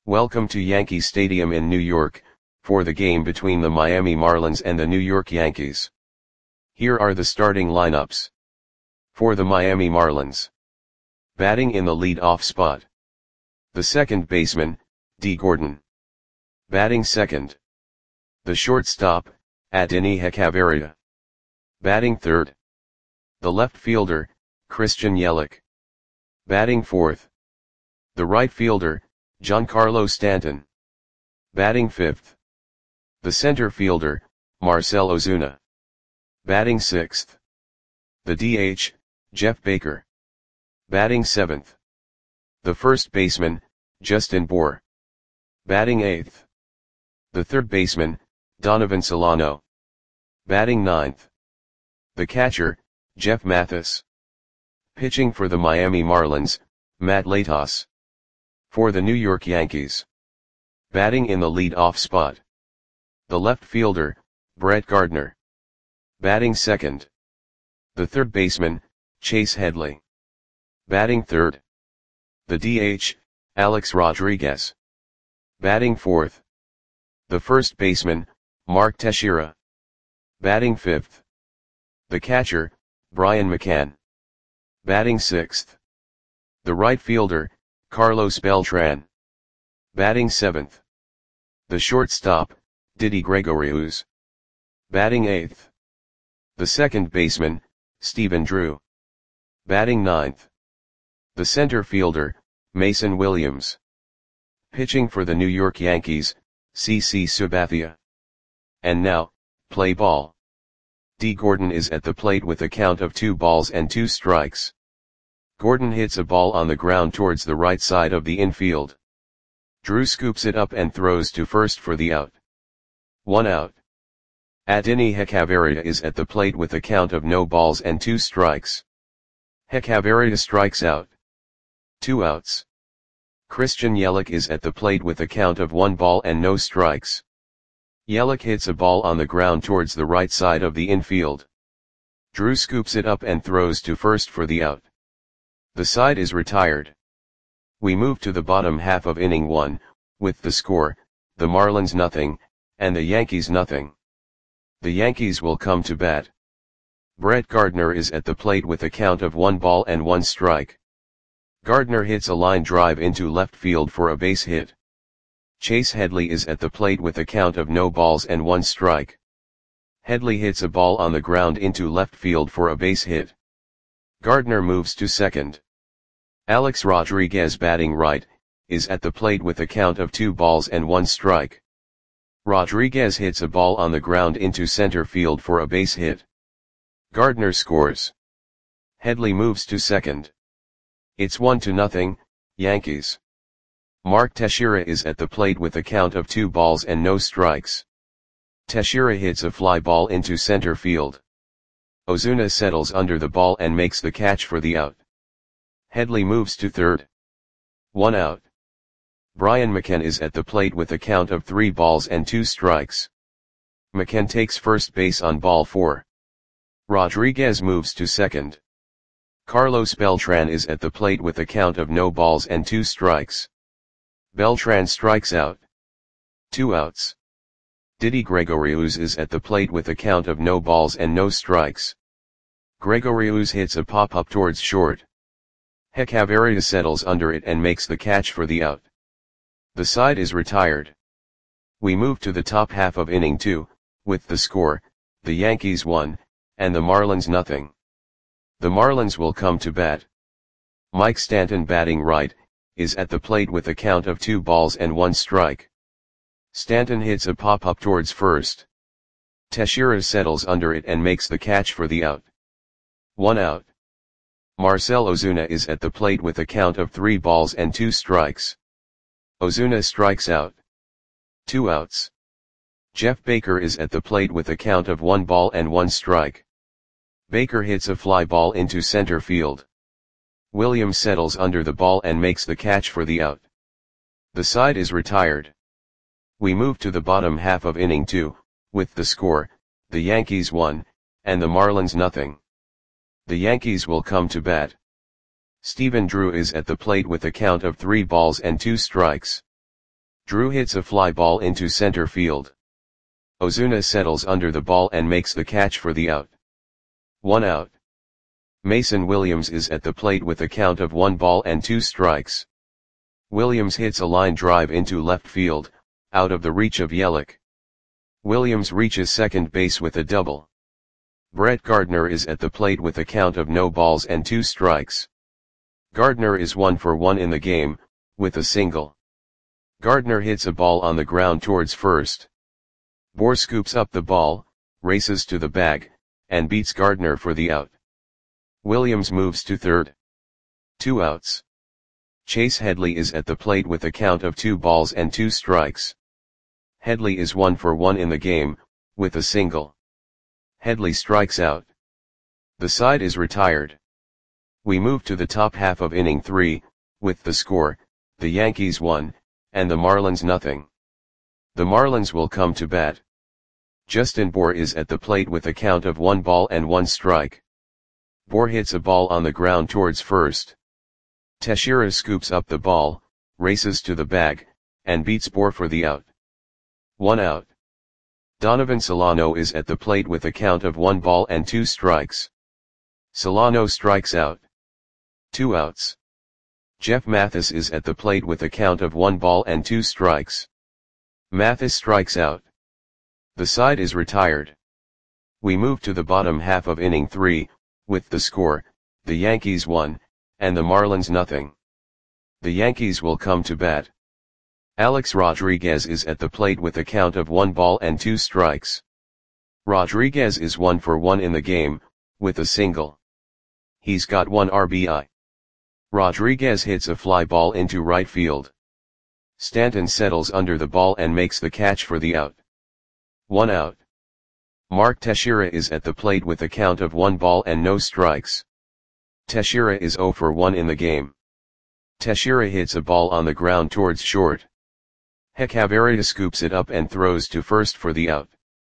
Welcome to Yankee Stadium in New York, for the game between the Miami Marlins and the New York Yankees. Here are the starting lineups. For the Miami Marlins. Batting in the lead-off spot. The second baseman, Dee Gordon. Batting second. The shortstop, Adeiny Hechavarria. Batting third. The left fielder, Christian Yelich. Batting fourth. The right fielder, Giancarlo Stanton. Batting fifth. The center fielder, Marcell Ozuna. Batting sixth. The DH, Jeff Baker. Batting seventh. The first baseman, Justin Bour. Batting eighth. The third baseman, Donovan Solano. Batting ninth. The catcher, Jeff Mathis. Pitching for the Miami Marlins, Matt Latos. For the New York Yankees. Batting in the lead-off spot. The left fielder, Brett Gardner. Batting second. The third baseman, Chase Headley. Batting third. The DH, Alex Rodriguez. Batting fourth. The first baseman, Mark Teixeira. Batting fifth. The catcher, Brian McCann. Batting sixth. The right fielder, Carlos Beltran. Batting seventh. The shortstop, Didi Gregorius. Batting eighth. The second baseman, Stephen Drew. Batting ninth. The center fielder, Mason Williams. Pitching for the New York Yankees, CC Sabathia. And now, play ball. Dee Gordon is at the plate with a count of 2 balls and 2 strikes. Gordon hits a ball on the ground towards the right side of the infield. Drew scoops it up and throws to first for the out. 1 out. Adeiny Hechavarria is at the plate with a count of no balls and 2 strikes. Hechavarria strikes out. 2 outs. Christian Yelich is at the plate with a count of 1 ball and no strikes. Yelich hits a ball on the ground towards the right side of the infield. Drew scoops it up and throws to first for the out. The side is retired. We move to the bottom half of inning 1, with the score, the Marlins nothing, and the Yankees nothing. The Yankees will come to bat. Brett Gardner is at the plate with a count of 1 ball and 1 strike. Gardner hits a line drive into left field for a base hit. Chase Headley is at the plate with a count of no balls and 1 strike. Headley hits a ball on the ground into left field for a base hit. Gardner moves to second. Alex Rodriguez, batting right, is at the plate with a count of 2 balls and 1 strike. Rodriguez hits a ball on the ground into center field for a base hit. Gardner scores. Headley moves to second. It's 1-0, Yankees. Mark Teixeira is at the plate with a count of 2 balls and no strikes. Teixeira hits a fly ball into center field. Ozuna settles under the ball and makes the catch for the out. Headley moves to third. 1 out. Brian McCann is at the plate with a count of 3 balls and 2 strikes. McCann takes first base on ball 4. Rodriguez moves to second. Carlos Beltran is at the plate with a count of no balls and 2 strikes. Beltran strikes out. 2 outs. Didi Gregorius is at the plate with a count of no balls and no strikes. Gregorius hits a pop-up towards short. Hechavarria settles under it and makes the catch for the out. The side is retired. We move to the top half of inning 2, with the score, the Yankees 1, and the Marlins nothing. The Marlins will come to bat. Mike Stanton, batting right, is at the plate with a count of 2 balls and 1 strike. Stanton hits a pop-up towards first. Teixeira settles under it and makes the catch for the out. 1 out. Marcell Ozuna is at the plate with a count of 3 balls and 2 strikes. Ozuna strikes out. 2 outs. Jeff Baker is at the plate with a count of 1 ball and 1 strike. Baker hits a fly ball into center field. Williams settles under the ball and makes the catch for the out. The side is retired. We move to the bottom half of inning 2, with the score, the Yankees 1, and the Marlins nothing. The Yankees will come to bat. Stephen Drew is at the plate with a count of 3 balls and 2 strikes. Drew hits a fly ball into center field. Ozuna settles under the ball and makes the catch for the out. 1 out. Mason Williams is at the plate with a count of 1 ball and 2 strikes. Williams hits a line drive into left field, out of the reach of Yelich. Williams reaches second base with a double. Brett Gardner is at the plate with a count of no balls and 2 strikes. Gardner is 1 for 1 in the game, with a single. Gardner hits a ball on the ground towards first. Bour scoops up the ball, races to the bag, and beats Gardner for the out. Williams moves to third. 2 outs. Chase Headley is at the plate with a count of 2 balls and 2 strikes. Headley is 1 for 1 in the game, with a single. Headley strikes out. The side is retired. We move to the top half of inning 3, with the score, the Yankees 1, and the Marlins nothing. The Marlins will come to bat. Justin Bour is at the plate with a count of 1 ball and 1 strike. Bour hits a ball on the ground towards first. Teixeira scoops up the ball, races to the bag, and beats Bour for the out. 1 out. Donovan Solano is at the plate with a count of 1 ball and 2 strikes. Solano strikes out. 2 outs. Jeff Mathis is at the plate with a count of 1 ball and 2 strikes. Mathis strikes out. The side is retired. We move to the bottom half of inning 3, with the score, the Yankees 1, and the Marlins nothing. The Yankees will come to bat. Alex Rodriguez is at the plate with a count of 1 ball and 2 strikes. Rodriguez is 1 for 1 in the game, with a single. He's got 1 RBI. Rodriguez hits a fly ball into right field. Stanton settles under the ball and makes the catch for the out. 1 out. Mark Teixeira is at the plate with a count of 1 ball and no strikes. Teixeira is 0 for 1 in the game. Teixeira hits a ball on the ground towards short. Hechavarria scoops it up and throws to first for the out.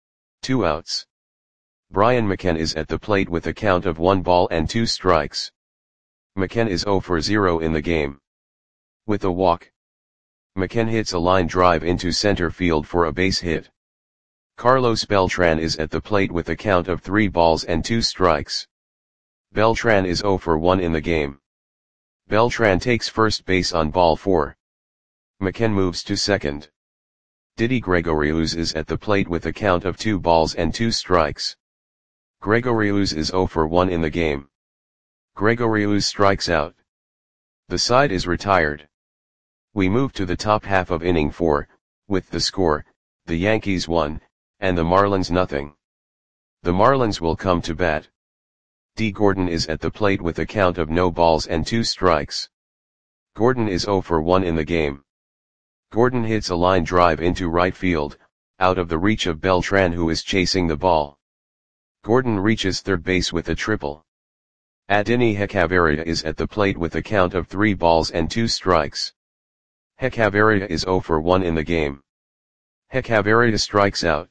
2 outs. Brian McCann is at the plate with a count of 1 ball and 2 strikes. McCann is 0 for 0 in the game. With a walk. McCann hits a line drive into center field for a base hit. Carlos Beltran is at the plate with a count of 3 balls and 2 strikes. Beltran is 0 for 1 in the game. Beltran takes first base on ball 4. McCann moves to second. Didi Gregorius is at the plate with a count of 2 balls and 2 strikes. Gregorius is 0 for 1 in the game. Gregorius strikes out. The side is retired. We move to the top half of inning 4, with the score, the Yankees 1, and the Marlins nothing. The Marlins will come to bat. D. Gordon is at the plate with a count of no balls and 2 strikes. Gordon is 0 for 1 in the game. Gordon hits a line drive into right field, out of the reach of Beltran who is chasing the ball. Gordon reaches third base with a triple. Adeiny Hechavarria is at the plate with a count of 3 balls and 2 strikes. Hechavarria is 0 for 1 in the game. Hechavarria strikes out.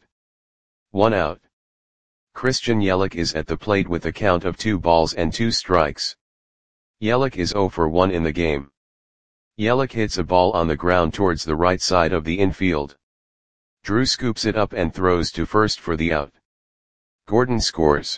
1 out. Christian Yelich is at the plate with a count of 2 balls and 2 strikes. Yelich is 0 for 1 in the game. Yelich hits a ball on the ground towards the right side of the infield. Drew scoops it up and throws to first for the out. Gordon scores.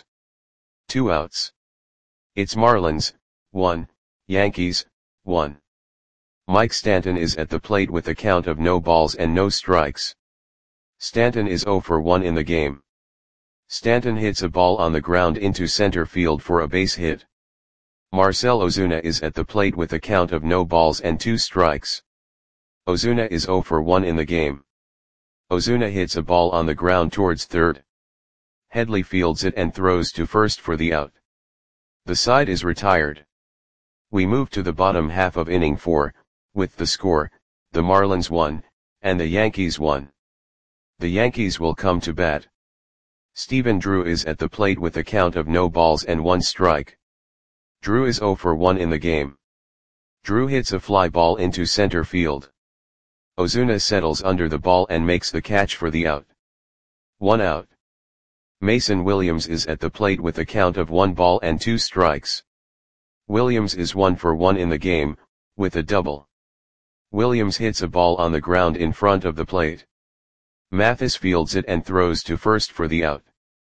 2 outs. It's Marlins, 1, Yankees, 1. Mike Stanton is at the plate with a count of no balls and no strikes. Stanton is 0 for 1 in the game. Stanton hits a ball on the ground into center field for a base hit. Marcell Ozuna is at the plate with a count of no balls and 2 strikes. Ozuna is 0 for 1 in the game. Ozuna hits a ball on the ground towards third. Headley fields it and throws to first for the out. The side is retired. We move to the bottom half of inning 4, with the score, the Marlins 1, and the Yankees 1. The Yankees will come to bat. Stephen Drew is at the plate with a count of no balls and 1 strike. Drew is 0 for 1 in the game. Drew hits a fly ball into center field. Ozuna settles under the ball and makes the catch for the out. 1 out. Mason Williams is at the plate with a count of 1 ball and 2 strikes. Williams is 1 for 1 in the game, with a double. Williams hits a ball on the ground in front of the plate. Mathis fields it and throws to first for the out.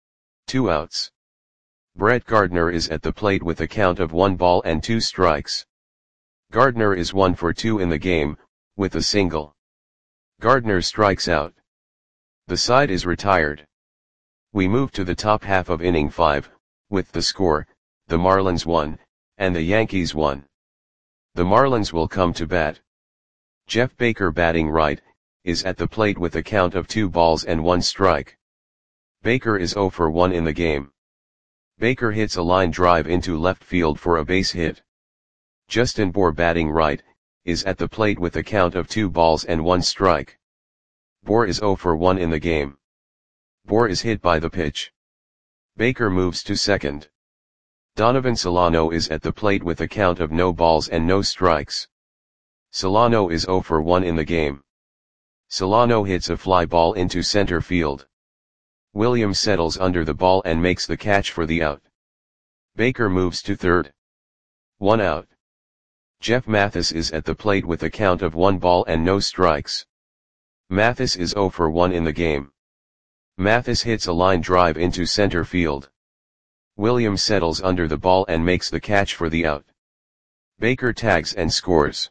2 outs. Brett Gardner is at the plate with a count of 1 ball and 2 strikes. Gardner is 1 for 2 in the game, with a single. Gardner strikes out. The side is retired. We move to the top half of inning 5, with the score, the Marlins 1, and the Yankees 1. The Marlins will come to bat. Jeff Baker, batting right, is at the plate with a count of 2 balls and 1 strike. Baker is 0 for 1 in the game. Baker hits a line drive into left field for a base hit. Justin Bour, batting right, is at the plate with a count of 2 balls and 1 strike. Bour is 0 for 1 in the game. Bour is hit by the pitch. Baker moves to second. Donovan Solano is at the plate with a count of no balls and no strikes. Solano is 0 for 1 in the game. Solano hits a fly ball into center field. Williams settles under the ball and makes the catch for the out. Baker moves to third. 1 out. Jeff Mathis is at the plate with a count of 1 ball and no strikes. Mathis is 0 for 1 in the game. Mathis hits a line drive into center field. Williams settles under the ball and makes the catch for the out. Baker tags and scores.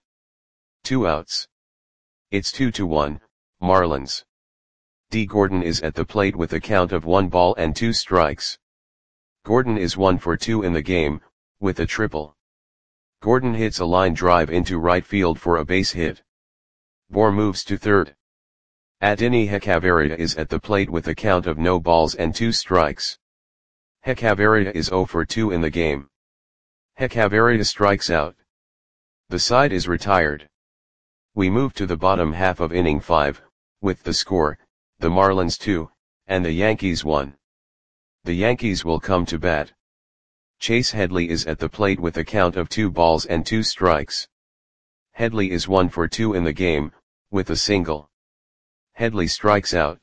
2 outs. It's 2-1, Marlins. D. Gordon is at the plate with a count of 1 ball and 2 strikes. Gordon is 1 for 2 in the game, with a triple. Gordon hits a line drive into right field for a base hit. Bour moves to third. Adeiny Hechavarria is at the plate with a count of no balls and 2 strikes. Hechavarria is 0 for 2 in the game. Hechavarria strikes out. The side is retired. We move to the bottom half of inning 5, with the score, the Marlins 2, and the Yankees 1. The Yankees will come to bat. Chase Headley is at the plate with a count of 2 balls and 2 strikes. Headley is 1 for 2 in the game, with a single. Headley strikes out.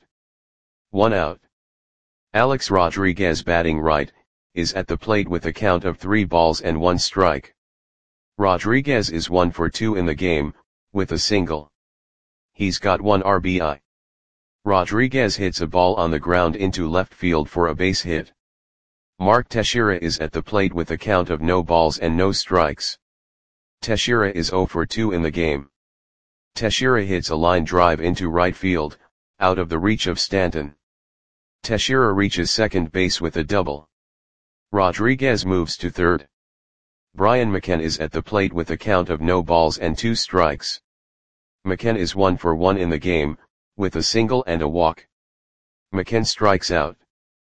1 out. Alex Rodriguez, batting right, is at the plate with a count of 3 balls and 1 strike. Rodriguez is 1 for 2 in the game, with a single. He's got 1 RBI. Rodriguez hits a ball on the ground into left field for a base hit. Mark Teixeira is at the plate with a count of no balls and no strikes. Teixeira is 0 for 2 in the game. Teixeira hits a line drive into right field, out of the reach of Stanton. Teixeira reaches second base with a double. Rodriguez moves to third. Brian McCann is at the plate with a count of no balls and 2 strikes. McCann is 1 for 1 in the game, with a single and a walk. McCann strikes out.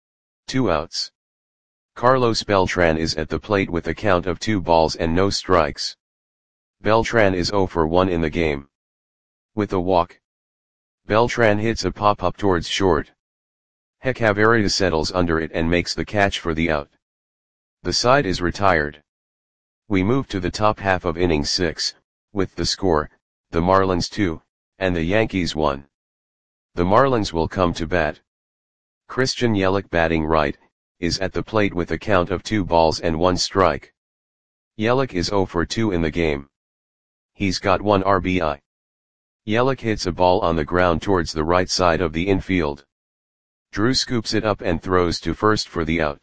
2 outs. Carlos Beltran is at the plate with a count of 2 balls and no strikes. Beltran is 0 for 1 in the game. With a walk. Beltran hits a pop-up towards short. Hechavarria settles under it and makes the catch for the out. The side is retired. We move to the top half of inning 6, with the score, the Marlins 2, and the Yankees 1. The Marlins will come to bat. Christian Yelich, batting right, is at the plate with a count of 2 balls and 1 strike. Yelich is 0 for 2 in the game. He's got 1 RBI. Yelich hits a ball on the ground towards the right side of the infield. Drew scoops it up and throws to first for the out.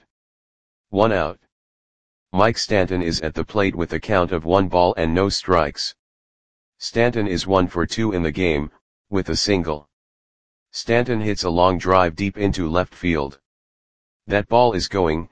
1 out. Mike Stanton is at the plate with a count of 1 ball and no strikes. Stanton is 1 for 2 in the game, with a single. Stanton hits a long drive deep into left field. That ball is gone.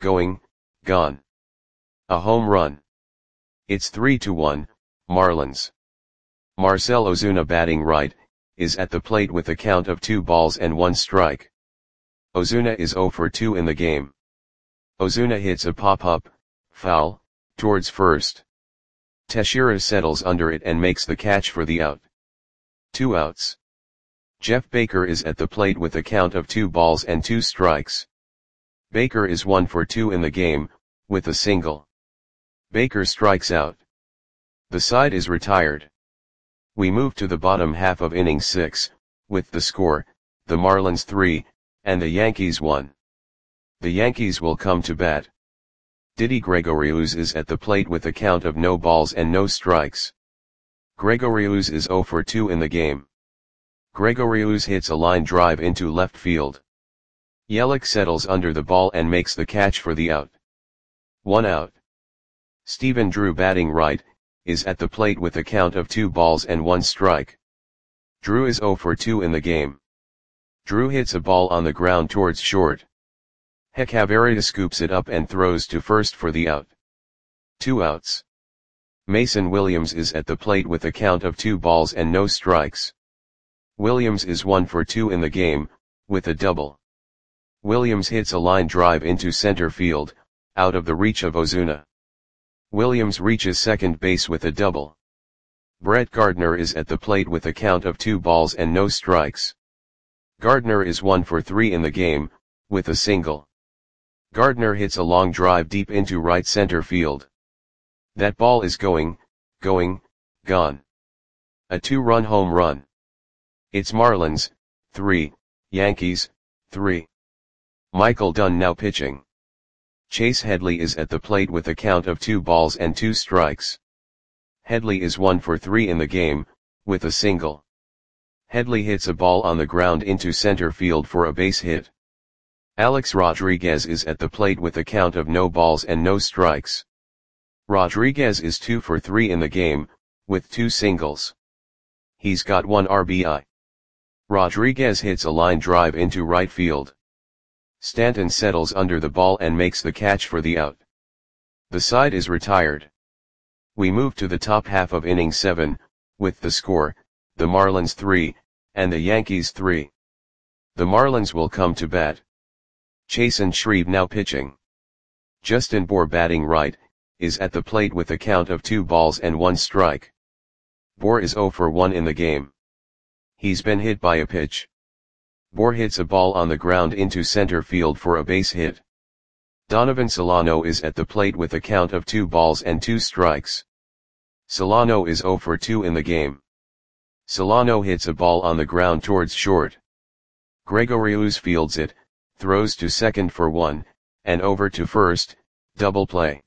A home run. It's 3-1, Marlins. Marcell Ozuna, batting right, is at the plate with a count of 2 balls and 1 strike. Ozuna is 0 for 2 in the game. Ozuna hits a pop-up, foul, towards first. Teixeira settles under it and makes the catch for the out. 2 outs. Jeff Baker is at the plate with a count of 2 balls and 2 strikes. Baker is 1 for 2 in the game, with a single. Baker strikes out. The side is retired. We move to the bottom half of inning 6, with the score, the Marlins 3, and the Yankees 1. The Yankees will come to bat. Didi Gregorius is at the plate with a count of no balls and no strikes. Gregorius is 0 for 2 in the game. Gregorius hits a line drive into left field. Yelich settles under the ball and makes the catch for the out. 1 out. Stephen Drew, batting right, is at the plate with a count of 2 balls and 1 strike. Drew is 0 for 2 in the game. Drew hits a ball on the ground towards short. Hechavarria scoops it up and throws to first for the out. 2 outs. Mason Williams is at the plate with a count of 2 balls and no strikes. Williams is 1 for 2 in the game, with a double. Williams hits a line drive into center field, out of the reach of Ozuna. Williams reaches second base with a double. Brett Gardner is at the plate with a count of 2 balls and no strikes. Gardner is 1 for 3 in the game, with a single. Gardner hits a long drive deep into right center field. That ball is going, gone. A 2-run home run. It's Marlins, 3, Yankees, 3. Michael Dunn now pitching. Chase Headley is at the plate with a count of 2 balls and 2 strikes. Headley is 1 for 3 in the game, with a single. Headley hits a ball on the ground into center field for a base hit. Alex Rodriguez is at the plate with a count of no balls and no strikes. Rodriguez is 2 for 3 in the game, with 2 singles. He's got 1 RBI. Rodriguez hits a line drive into right field. Stanton settles under the ball and makes the catch for the out. The side is retired. We move to the top half of inning 7, with the score, the Marlins 3, and the Yankees 3. The Marlins will come to bat. Chasen Shreve now pitching. Justin Bour, batting right, is at the plate with a count of 2 balls and 1 strike. Bour is 0 for 1 in the game. He's been hit by a pitch. Bour hits a ball on the ground into center field for a base hit. Donovan Solano is at the plate with a count of 2 balls and 2 strikes. Solano is 0 for 2 in the game. Solano hits a ball on the ground towards short. Gregorius fields it, throws to second for 1, and over to first, double play.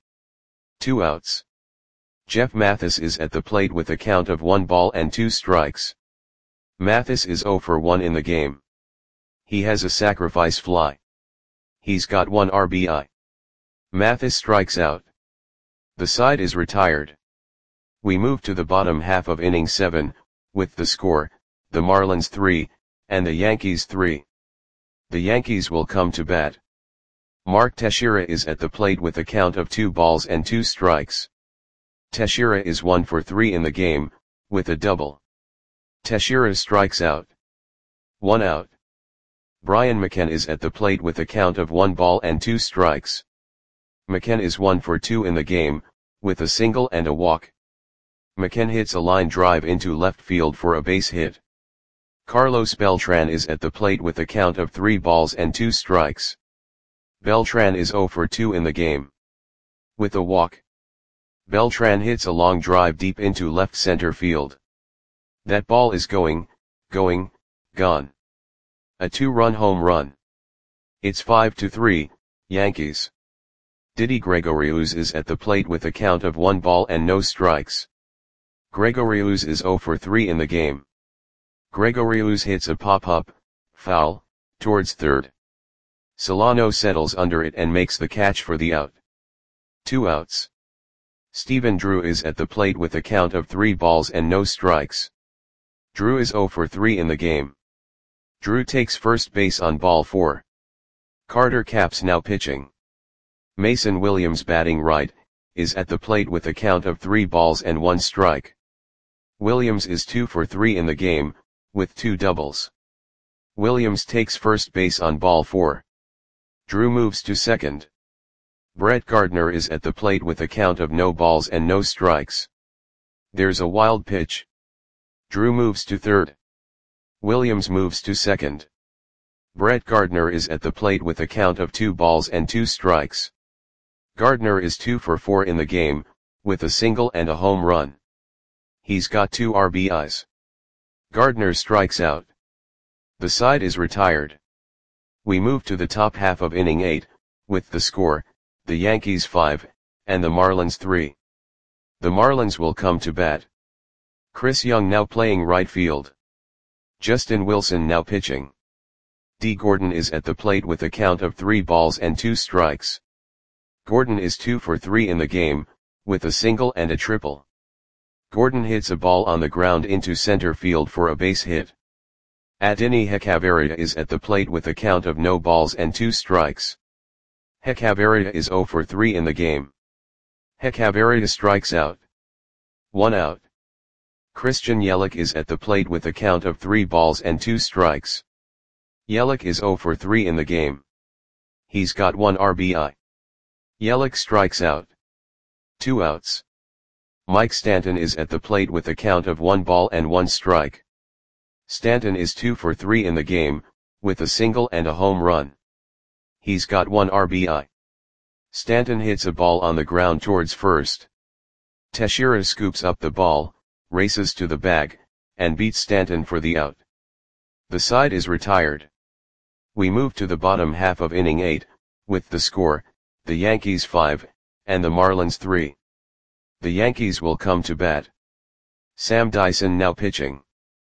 2 outs. Jeff Mathis is at the plate with a count of 1 ball and 2 strikes. Mathis is 0 for 1 in the game. He has a sacrifice fly. He's got 1 RBI. Mathis strikes out. The side is retired. We move to the bottom half of inning 7, with the score, the Marlins 3, and the Yankees 3. The Yankees will come to bat. Mark Teixeira is at the plate with a count of 2 balls and 2 strikes. Teixeira is 1 for 3 in the game, with a double. Teixeira strikes out. 1 out. Brian McCann is at the plate with a count of 1 ball and 2 strikes. McCann is 1 for 2 in the game, with a single and a walk. McCann hits a line drive into left field for a base hit. Carlos Beltran is at the plate with a count of 3 balls and 2 strikes. Beltran is 0 for 2 in the game. With a walk. Beltran hits a long drive deep into left center field. That ball is going, gone. A 2-run home run. It's 5-3, Yankees. Didi Gregorius is at the plate with a count of 1 ball and no strikes. Gregorius is 0 for 3 in the game. Gregorius hits a pop-up, foul, towards third. Solano settles under it and makes the catch for the out. 2 outs. Stephen Drew is at the plate with a count of 3 balls and no strikes. Drew is 0 for 3 in the game. Drew takes first base on ball 4. Carter Capps now pitching. Mason Williams, batting right, is at the plate with a count of 3 balls and 1 strike. Williams is 2 for 3 in the game, with 2 doubles. Williams takes first base on ball 4. Drew moves to second. Brett Gardner is at the plate with a count of no balls and no strikes. There's a wild pitch. Drew moves to third. Williams moves to second. Brett Gardner is at the plate with a count of 2 balls and 2 strikes. Gardner is 2 for 4 in the game, with a single and a home run. He's got 2 RBIs. Gardner strikes out. The side is retired. We move to the top half of inning 8, with the score, the Yankees 5, and the Marlins 3. The Marlins will come to bat. Chris Young now playing right field. Justin Wilson now pitching. D. Gordon is at the plate with a count of 3 balls and 2 strikes. Gordon is 2 for 3 in the game, with a single and a triple. Gordon hits a ball on the ground into center field for a base hit. Adeiny Hechavarria is at the plate with a count of no balls and 2 strikes. Hechavarria is 0 for 3 in the game. Hechavarria strikes out. 1 out. Christian Yelich is at the plate with a count of 3 balls and 2 strikes. Yelich is 0 for 3 in the game. He's got 1 RBI. Yelich strikes out. 2 outs. Mike Stanton is at the plate with a count of 1 ball and 1 strike. Stanton is 2 for 3 in the game, with a single and a home run. He's got 1 RBI. Stanton hits a ball on the ground towards first. Teixeira scoops up the ball, races to the bag, and beats Stanton for the out. The side is retired. We move to the bottom half of inning 8, with the score, the Yankees 5, and the Marlins 3. The Yankees will come to bat. Sam Dyson now pitching.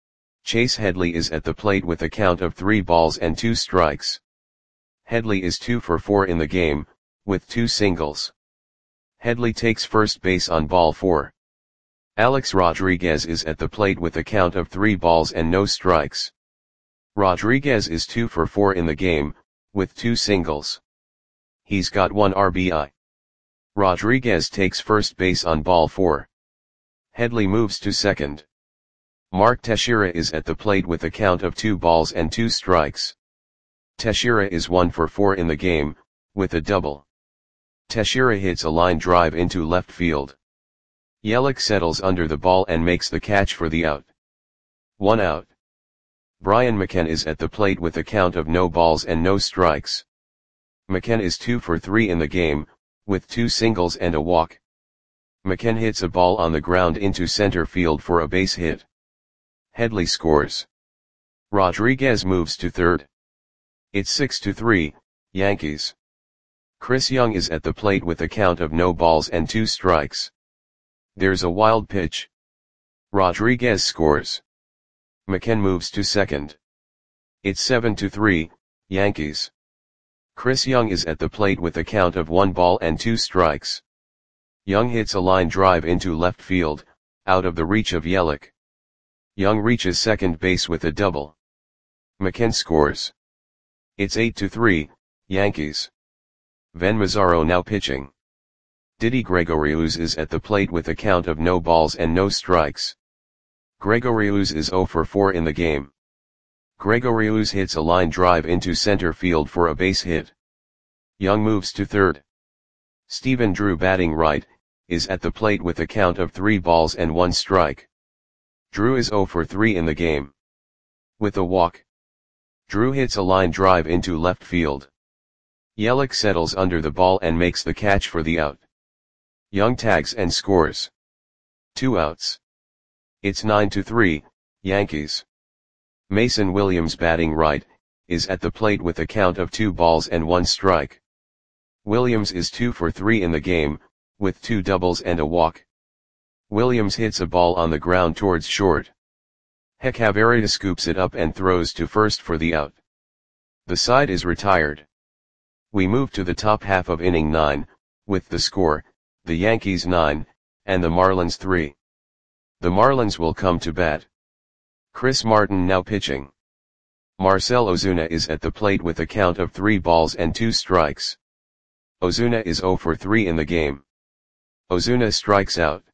Chase Headley is at the plate with a count of 3 balls and 2 strikes. Headley is 2 for 4 in the game, with 2 singles. Headley takes first base on ball 4. Alex Rodriguez is at the plate with a count of 3 balls and no strikes. Rodriguez is 2 for 4 in the game, with 2 singles. He's got 1 RBI. Rodriguez takes first base on ball 4. Headley moves to second. Mark Teixeira is at the plate with a count of 2 balls and 2 strikes. Teixeira is 1 for 4 in the game, with a double. Teixeira hits a line drive into left field. Yelich settles under the ball and makes the catch for the out. 1 out. Brian McCann is at the plate with a count of no balls and no strikes. McCann is 2 for 3 in the game, with 2 singles and a walk. McCann hits a ball on the ground into center field for a base hit. Headley scores. Rodriguez moves to third. It's 6-3, Yankees. Chris Young is at the plate with a count of no balls and 2 strikes. There's a wild pitch. Rodriguez scores. McCann moves to second. It's 7-3, Yankees. Chris Young is at the plate with a count of 1 ball and 2 strikes. Young hits a line drive into left field, out of the reach of Yelich. Young reaches second base with a double. McCann scores. It's 8-3, Yankees. Ven Mazzaro now pitching. Didi Gregorius is at the plate with a count of no balls and no strikes. Gregorius is 0 for 4 in the game. Gregorius hits a line drive into center field for a base hit. Young moves to third. Stephen Drew batting right, is at the plate with a count of 3 balls and 1 strike. Drew is 0 for 3 in the game. With a walk. Drew hits a line drive into left field. Yelich settles under the ball and makes the catch for the out. Young tags and scores. 2 outs. It's 9-3, Yankees. Mason Williams batting right, is at the plate with a count of 2 balls and 1 strike. Williams is 2 for 3 in the game, with 2 doubles and a walk. Williams hits a ball on the ground towards short. Hechavarria scoops it up and throws to first for the out. The side is retired. We move to the top half of inning 9, with the score, the Yankees 9, and the Marlins 3. The Marlins will come to bat. Chris Martin now pitching. Marcell Ozuna is at the plate with a count of 3 balls and 2 strikes. Ozuna is 0 for 3 in the game. Ozuna strikes out.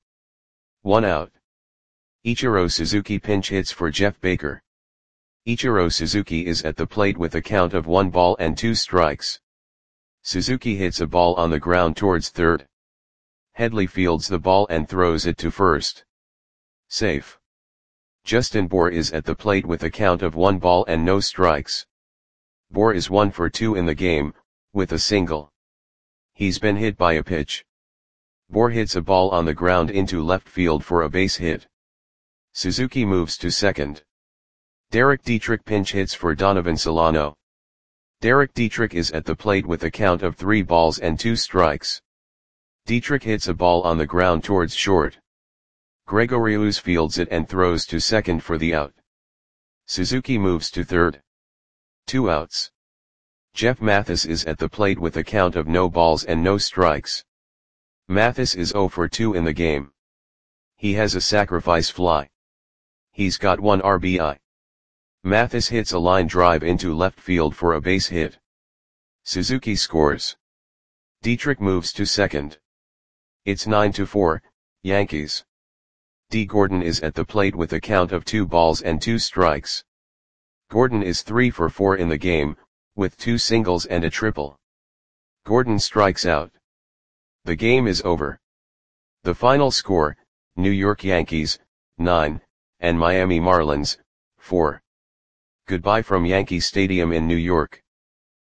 1 out. Ichiro Suzuki pinch hits for Jeff Baker. Ichiro Suzuki is at the plate with a count of 1 ball and 2 strikes. Suzuki hits a ball on the ground towards third. Headley fields the ball and throws it to first. Safe. Justin Bour is at the plate with a count of 1 ball and no strikes. Bour is 1 for 2 in the game, with a single. He's been hit by a pitch. Bour hits a ball on the ground into left field for a base hit. Suzuki moves to second. Derek Dietrich pinch hits for Donovan Solano. Derek Dietrich is at the plate with a count of 3 balls and 2 strikes. Dietrich hits a ball on the ground towards short. Gregorius fields it and throws to second for the out. Suzuki moves to third. 2 outs. Jeff Mathis is at the plate with a count of no balls and no strikes. Mathis is 0 for 2 in the game. He has a sacrifice fly. He's got 1 RBI. Mathis hits a line drive into left field for a base hit. Suzuki scores. Dietrich moves to second. It's 9-4, Yankees. D. Gordon is at the plate with a count of 2 balls and 2 strikes. Gordon is 3 for 4 in the game, with 2 singles and a triple. Gordon strikes out. The game is over. The final score, New York Yankees, 9, and Miami Marlins, 4. Goodbye from Yankee Stadium in New York.